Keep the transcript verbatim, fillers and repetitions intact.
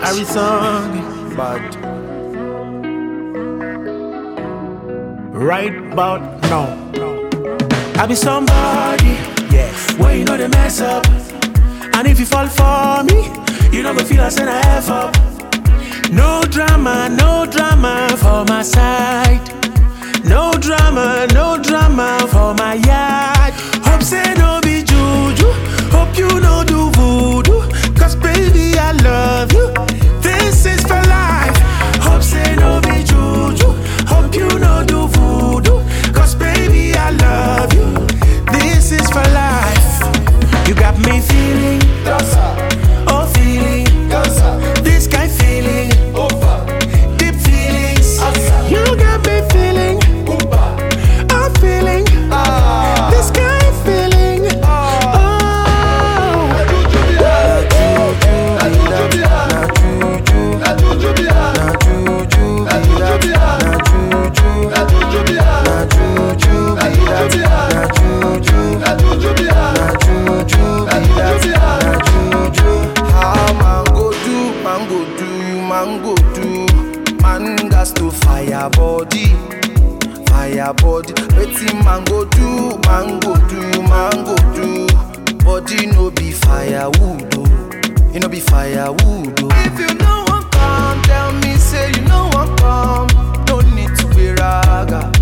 Harry song, but right about now, I be somebody, yes, where you know they mess up. And if you fall for me, you don't go feel I send a F up. No drama, no drama for my side. No drama, no drama for my yard. Hope say no be juju, hope you no do voodoo. Cause baby I love you, this is for life. Hope say no be juju, hope you no do voodoo. Cause baby I love you, this is for life. You got me feeling, oh feeling, this kind feeling, deep feelings. You got me feeling, I'm feeling, this kind feeling. Oh, mango do, man gas to fire body, fire body. Wetin mango do, mango do, mango do. Body no be firewood, oh. You no be firewood, oh. If you no want come, tell me say you no want come. No need to be raga.